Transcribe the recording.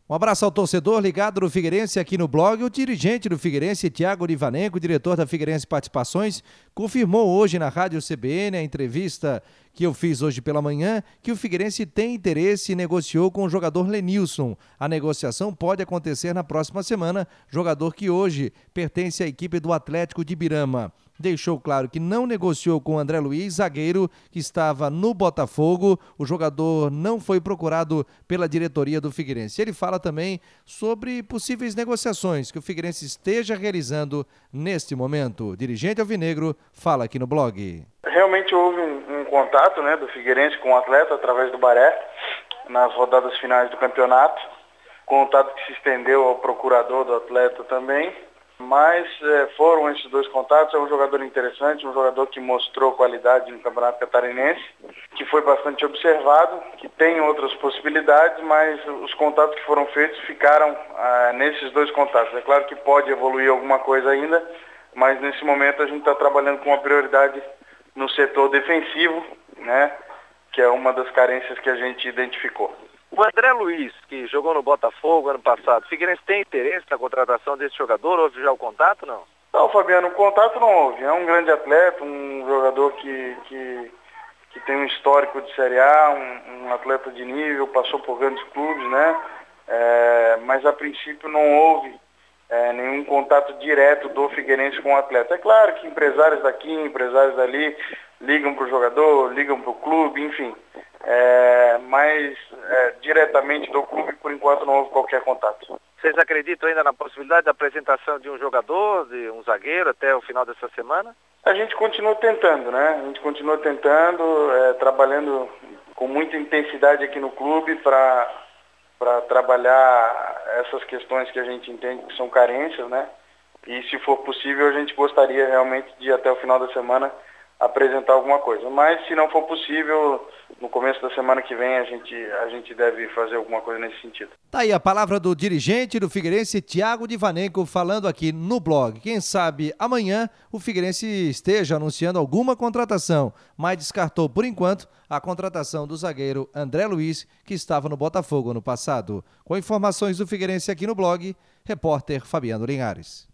Um abraço ao torcedor ligado no Figueirense aqui no blog. O dirigente do Figueirense, Thiago Divanenko, diretor da Figueirense Participações, confirmou hoje na Rádio CBN, a entrevista que eu fiz hoje pela manhã, que o Figueirense tem interesse e negociou com o jogador Lenilson. A negociação pode acontecer na próxima semana, jogador que hoje pertence à equipe do Atlético de Ibirama. Deixou claro que não negociou com o André Luiz, zagueiro que estava no Botafogo. O jogador não foi procurado pela diretoria do Figueirense. Ele fala também sobre possíveis negociações que o Figueirense esteja realizando neste momento. O dirigente alvinegro fala aqui no blog. Realmente houve um contato, né, do Figueirense com o atleta através do Baré nas rodadas finais do campeonato. Contato que se estendeu ao procurador do atleta também. Mas foram esses dois contatos. É um jogador interessante, um jogador que mostrou qualidade no Campeonato Catarinense, que foi bastante observado, que tem outras possibilidades, mas os contatos que foram feitos ficaram nesses dois contatos. É claro que pode evoluir alguma coisa ainda, mas nesse momento a gente está trabalhando com uma prioridade no setor defensivo, né, que é uma das carências que a gente identificou. O André Luiz, que jogou no Botafogo ano passado, o Figueirense tem interesse na contratação desse jogador? Houve já o contato, não? Não, Fabiano, o contato não houve. É um grande atleta, um jogador que tem um histórico de Série A, um atleta de nível, passou por grandes clubes, né? Mas a princípio não houve nenhum contato direto do Figueirense com o atleta. É claro que empresários daqui, empresários dali ligam para o jogador, ligam para o clube, enfim. Mas diretamente do clube, por enquanto, não houve qualquer contato. Vocês acreditam ainda na possibilidade da apresentação de um jogador, de um zagueiro, até o final dessa semana? A gente continua tentando, né? A gente continua tentando, trabalhando com muita intensidade aqui no clube para trabalhar essas questões que a gente entende que são carências, né? E se for possível, a gente gostaria realmente de, até o final da semana, apresentar alguma coisa. Mas se não for possível, no começo da semana que vem a gente deve fazer alguma coisa nesse sentido. Tá aí a palavra do dirigente do Figueirense, Thiago Divanenko, falando aqui no blog. Quem sabe amanhã o Figueirense esteja anunciando alguma contratação, mas descartou por enquanto a contratação do zagueiro André Luiz, que estava no Botafogo ano passado. Com informações do Figueirense aqui no blog, repórter Fabiano Linhares.